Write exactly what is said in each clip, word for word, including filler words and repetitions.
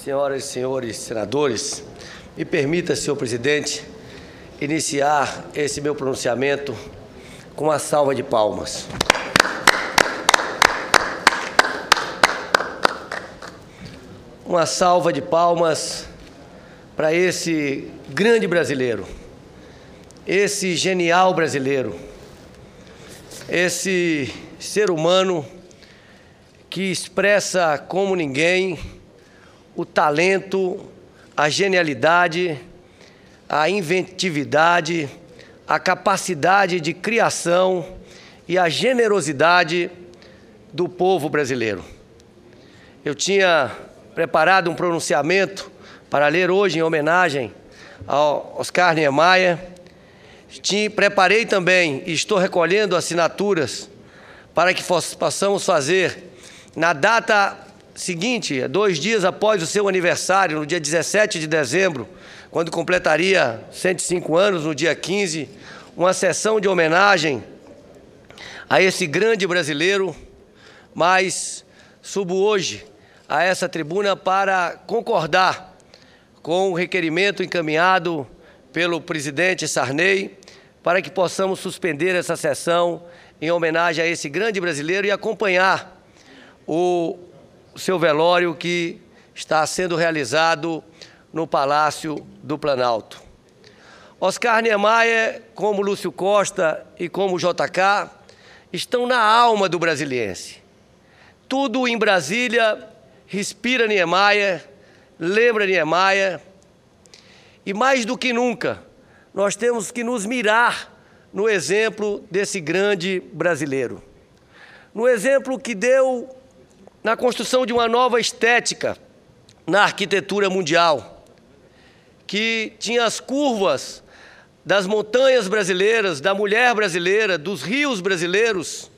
Senhoras e senhores senadores, me permita, senhor presidente, iniciar esse meu pronunciamento com uma salva de palmas. Uma salva de palmas para esse grande brasileiro, esse genial brasileiro, esse ser humano que expressa como ninguém o talento, a genialidade, a inventividade, a capacidade de criação e a generosidade do povo brasileiro. Eu tinha preparado um pronunciamento para ler hoje em homenagem ao Oscar Niemeyer. Tinha, preparei também e estou recolhendo assinaturas para que possamos fazer na data seguinte, dois dias após o seu aniversário, no dia dezessete de dezembro, quando completaria cento e cinco anos, no dia quinze, uma sessão de homenagem a esse grande brasileiro, mas subo hoje a essa tribuna para concordar com o requerimento encaminhado pelo presidente Sarney para que possamos suspender essa sessão em homenagem a esse grande brasileiro e acompanhar o seu velório que está sendo realizado no Palácio do Planalto. Oscar Niemeyer, como Lúcio Costa e como J K, estão na alma do brasiliense. Tudo em Brasília respira Niemeyer, lembra Niemeyer, e mais do que nunca, nós temos que nos mirar no exemplo desse grande brasileiro. No exemplo que deu na construção de uma nova estética na arquitetura mundial, que tinha as curvas das montanhas brasileiras, da mulher brasileira, dos rios brasileiros,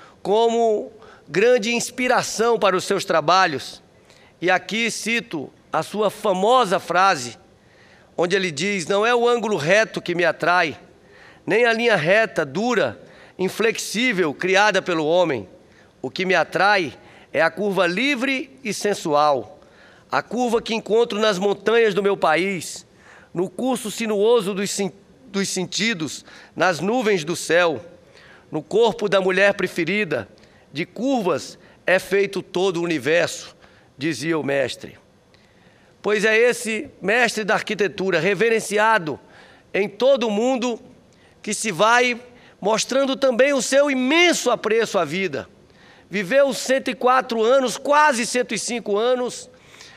como grande inspiração para os seus trabalhos. E aqui cito a sua famosa frase, onde ele diz: não é o ângulo reto que me atrai, nem a linha reta, dura, inflexível, criada pelo homem. O que me atrai é a curva livre e sensual, a curva que encontro nas montanhas do meu país, no curso sinuoso dos, dos sentidos, nas nuvens do céu, no corpo da mulher preferida. De curvas é feito todo o universo, dizia o mestre. Pois é esse mestre da arquitetura, reverenciado em todo o mundo, que se vai mostrando também o seu imenso apreço à vida. Viveu cento e quatro anos, quase cento e cinco anos,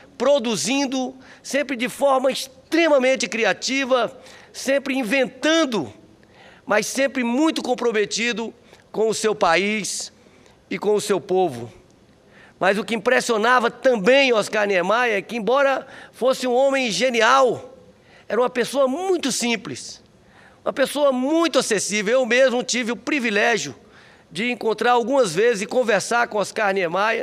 produzindo sempre de forma extremamente criativa, sempre inventando, mas sempre muito comprometido com o seu país e com o seu povo. Mas o que impressionava também Oscar Niemeyer é que, embora fosse um homem genial, era uma pessoa muito simples, uma pessoa muito acessível. Eu mesmo tive o privilégio de encontrar algumas vezes e conversar com Oscar Niemeyer,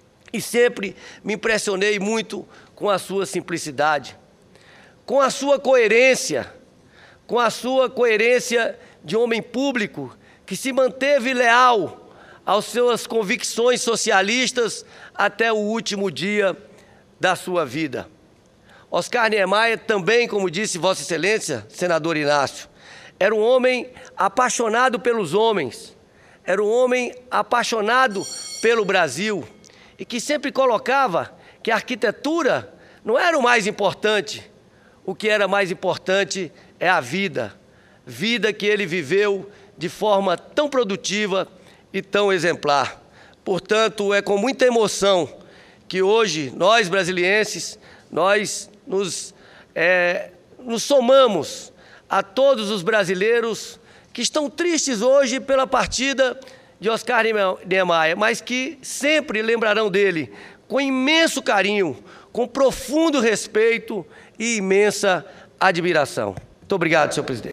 e sempre me impressionei muito com a sua simplicidade, com a sua coerência, com a sua coerência de homem público que se manteve leal às suas convicções socialistas até o último dia da sua vida. Oscar Niemeyer também, como disse Vossa Excelência, senador Inácio, era um homem apaixonado pelos homens, era um homem apaixonado pelo Brasil e que sempre colocava que a arquitetura não era o mais importante. O que era mais importante é a vida, vida que ele viveu de forma tão produtiva e tão exemplar. Portanto, é com muita emoção que hoje nós brasilienses, nós nos, é, nos somamos a todos os brasileiros que estão tristes hoje pela partida de Oscar Niemeyer, mas que sempre lembrarão dele com imenso carinho, com profundo respeito e imensa admiração. Muito obrigado, senhor presidente.